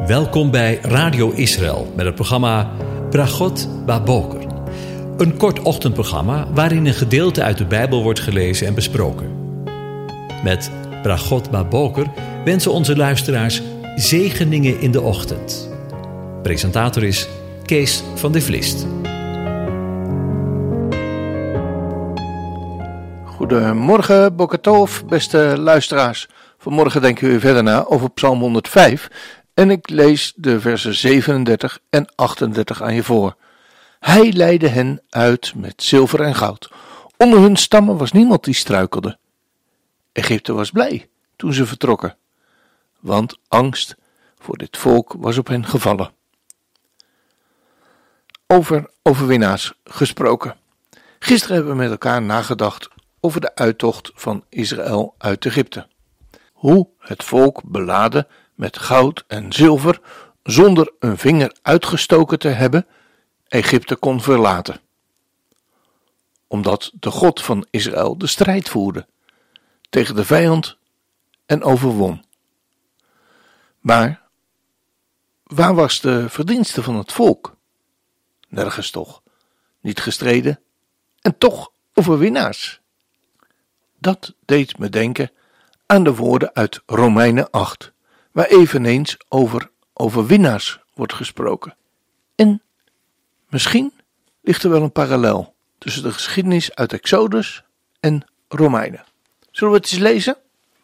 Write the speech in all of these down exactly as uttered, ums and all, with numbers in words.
Welkom bij Radio Israël met het programma Bragot Baboker. Een kort ochtendprogramma waarin een gedeelte uit de Bijbel wordt gelezen en besproken. Met Bragot Baboker wensen onze luisteraars zegeningen in de ochtend. Presentator is Kees van der Vlist. Goedemorgen, Boker Tov, beste luisteraars. Vanmorgen denken we weer verder na over Psalm honderdvijf en ik lees de versen zevenendertig en achtendertig aan je voor. Hij leidde hen uit met zilver en goud. Onder hun stammen was niemand die struikelde. Egypte was blij toen ze vertrokken, want angst voor dit volk was op hen gevallen. Over overwinnaars gesproken. Gisteren hebben we met elkaar nagedacht over de uittocht van Israël uit Egypte. Hoe het volk beladen met goud en zilver, zonder een vinger uitgestoken te hebben, Egypte kon verlaten. Omdat de God van Israël de strijd voerde tegen de vijand en overwon. Maar waar was de verdienste van het volk? Nergens toch. Niet gestreden en toch overwinnaars. Dat deed me denken aan de woorden uit Romeinen acht, waar eveneens over overwinnaars wordt gesproken. En misschien ligt er wel een parallel tussen de geschiedenis uit Exodus en Romeinen. Zullen we het eens lezen?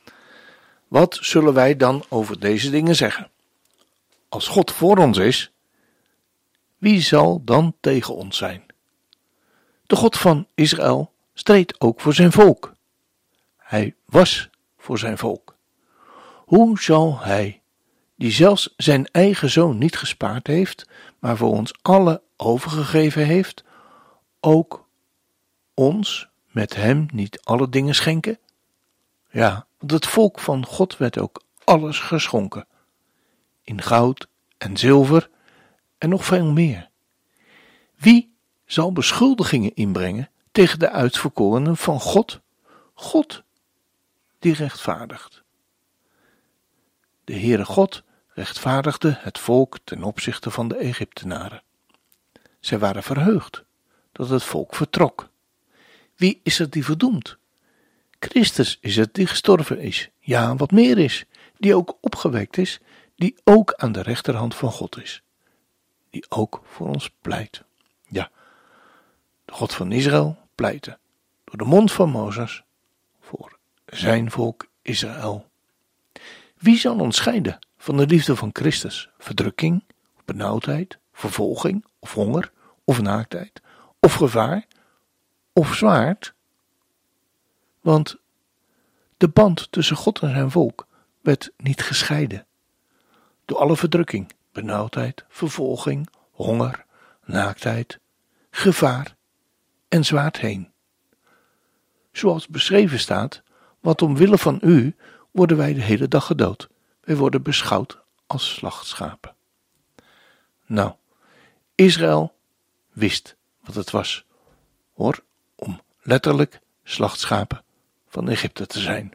Wat zullen wij dan over deze dingen zeggen? Als God voor ons is, wie zal dan tegen ons zijn? De God van Israël streed ook voor zijn volk. Hij was voor zijn volk. Hoe zal hij, die zelfs zijn eigen zoon niet gespaard heeft, maar voor ons allen overgegeven heeft, ook ons met hem niet alle dingen schenken? Ja, want het volk van God werd ook alles geschonken. In goud en zilver en nog veel meer. Wie zal beschuldigingen inbrengen tegen de uitverkorenen van God? God die rechtvaardigt. De Heere God rechtvaardigde het volk ten opzichte van de Egyptenaren. Zij waren verheugd dat het volk vertrok. Wie is er die verdoemd? Christus is het die gestorven is, ja, wat meer is, die ook opgewekt is, die ook aan de rechterhand van God is, die ook voor ons pleit. Ja, de God van Israël pleitte door de mond van Mozes voor zijn volk Israël. Wie zal ons scheiden van de liefde van Christus? Verdrukking, of benauwdheid, vervolging, of honger, of naaktheid, of gevaar, of zwaard? Want de band tussen God en zijn volk werd niet gescheiden. Door alle verdrukking, benauwdheid, vervolging, honger, naaktheid, gevaar en zwaard heen. Zoals beschreven staat, want omwille van u worden wij de hele dag gedood. Wij worden beschouwd als slachtschapen. Nou, Israël wist wat het was, hoor, om letterlijk slachtschapen van Egypte te zijn.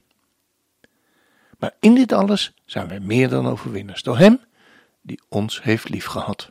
Maar in dit alles zijn wij meer dan overwinnaars door hem die ons heeft liefgehad.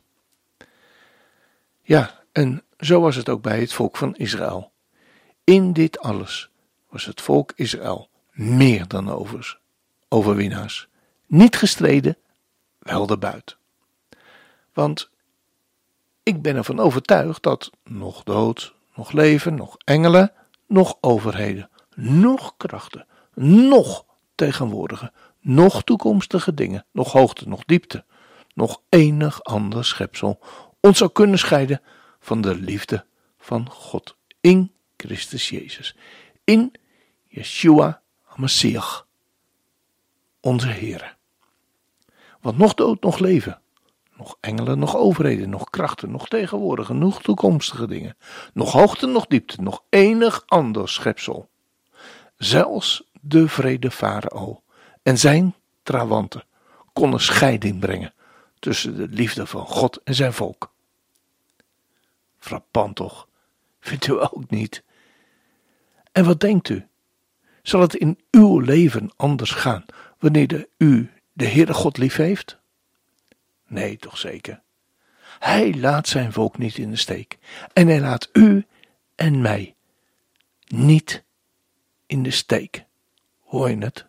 Ja, en zo was het ook bij het volk van Israël. In dit alles was het volk Israël meer dan overs, overwinnaars. Niet gestreden, wel de buit. Want ik ben ervan overtuigd dat nog dood, nog leven, nog engelen, nog overheden, nog krachten, nog tegenwoordige, nog toekomstige dingen, nog hoogte, nog diepte, nog enig ander schepsel ons zou kunnen scheiden van de liefde van God in Christus Jezus, in Yeshua HaMashiach, onze Heere. Want nog dood, nog leven, nog engelen, nog overheden, nog krachten, nog tegenwoordige, nog toekomstige dingen, nog hoogte, nog diepte, nog enig ander schepsel, zelfs de vrede Farao en zijn trawanten konden scheiding brengen tussen de liefde van God en zijn volk. Frappant toch, vindt u ook niet? En wat denkt u? Zal het in uw leven anders gaan wanneer de, u de Heere God lief heeft? Nee, toch zeker. Hij laat zijn volk niet in de steek. En hij laat u en mij niet in de steek. Hoor je het?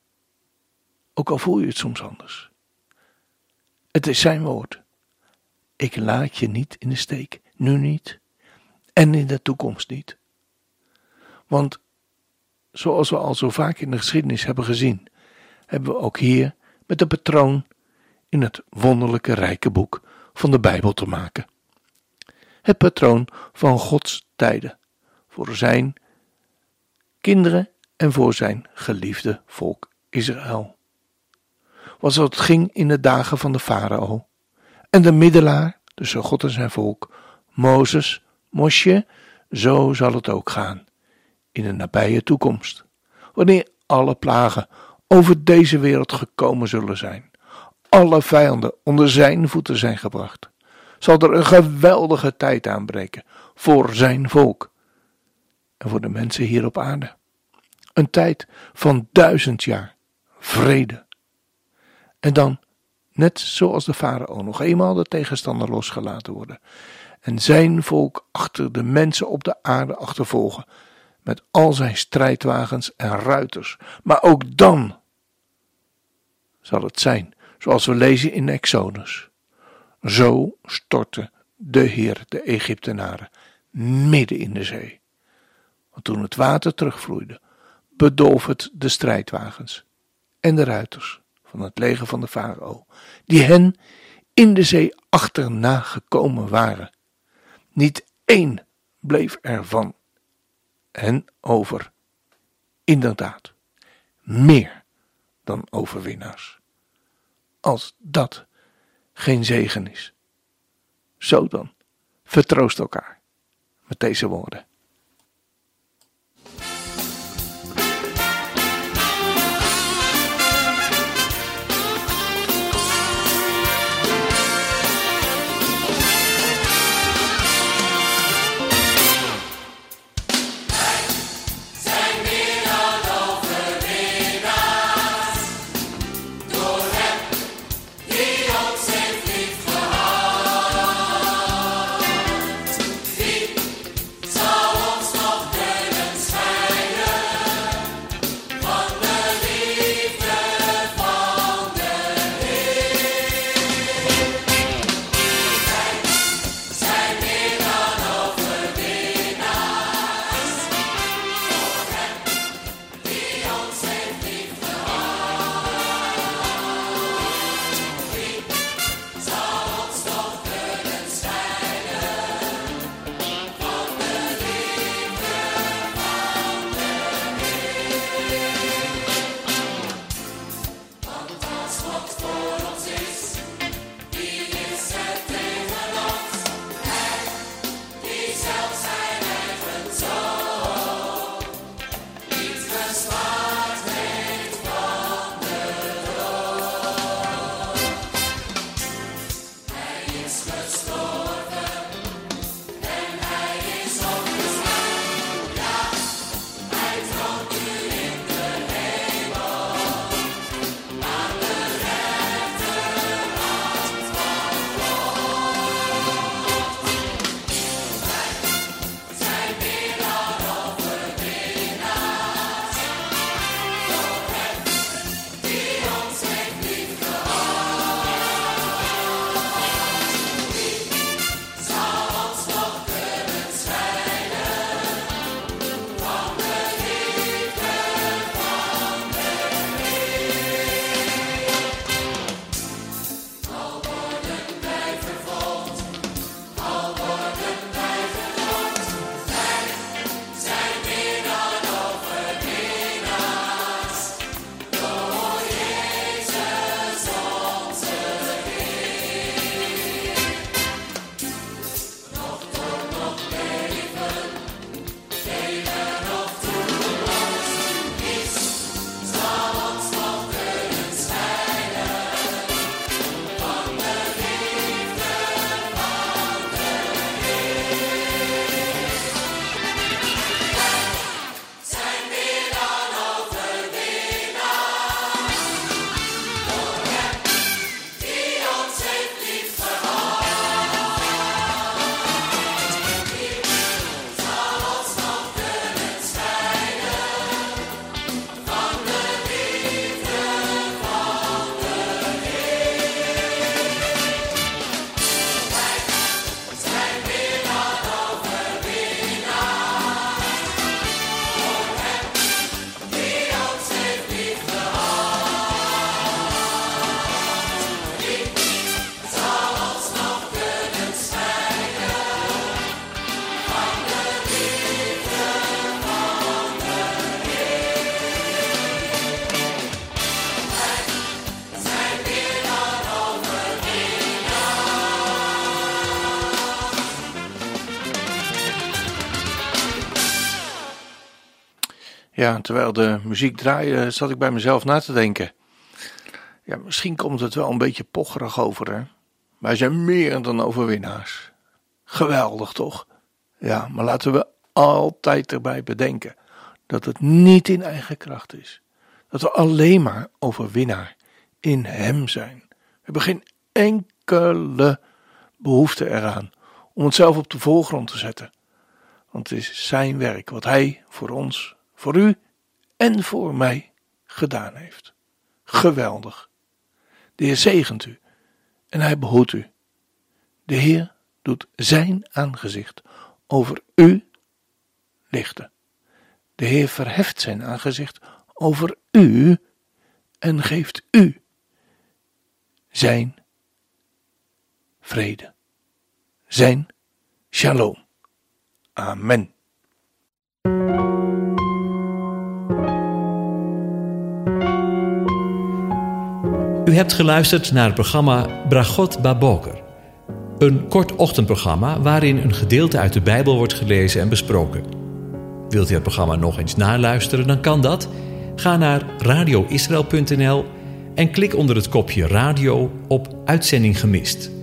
Ook al voel je het soms anders. Het is zijn woord. Ik laat je niet in de steek. Nu niet. En in de toekomst niet. Want zoals we al zo vaak in de geschiedenis hebben gezien, hebben we ook hier met de patroon in het wonderlijke rijke boek van de Bijbel te maken. Het patroon van Gods tijden voor zijn kinderen en voor zijn geliefde volk Israël. Was het ging in de dagen van de farao en de middelaar tussen God en zijn volk, Mozes, Mosje, zo zal het ook gaan in de nabije toekomst, wanneer alle plagen over deze wereld gekomen zullen zijn, alle vijanden onder zijn voeten zijn gebracht, zal er een geweldige tijd aanbreken voor zijn volk en voor de mensen hier op aarde. Een tijd van duizend jaar vrede. En dan, net zoals de farao, nog eenmaal de tegenstander losgelaten worden en zijn volk achter de mensen op de aarde achtervolgen met al zijn strijdwagens en ruiters. Maar ook dan zal het zijn zoals we lezen in Exodus. Zo stortte de Heer de Egyptenaren midden in de zee. Want toen het water terugvloeide, bedolf het de strijdwagens en de ruiters van het leger van de farao, die hen in de zee achterna gekomen waren. Niet één bleef er van hen over. Inderdaad, meer dan overwinnaars. Als dat geen zegen is. Zo dan, vertroost elkaar met deze woorden. Zo Ja, terwijl de muziek draaide, zat ik bij mezelf na te denken. Ja, misschien komt het wel een beetje pocherig over, hè? Wij zijn meer dan overwinnaars. Geweldig, toch? Ja, maar laten we altijd erbij bedenken dat het niet in eigen kracht is. Dat we alleen maar overwinnaar in Hem zijn. We hebben geen enkele behoefte eraan om het zelf op de voorgrond te zetten. Want het is zijn werk wat Hij voor ons, voor u en voor mij gedaan heeft. Geweldig. De Heer zegent u en Hij behoedt u. De Heer doet zijn aangezicht over u lichten. De Heer verheft zijn aangezicht over u en geeft u zijn vrede, zijn shalom. Amen. U hebt geluisterd naar het programma Bragot Baboker. Een kort ochtendprogramma waarin een gedeelte uit de Bijbel wordt gelezen en besproken. Wilt u het programma nog eens naluisteren, dan kan dat. Ga naar radio israël punt n l en klik onder het kopje radio op Uitzending gemist.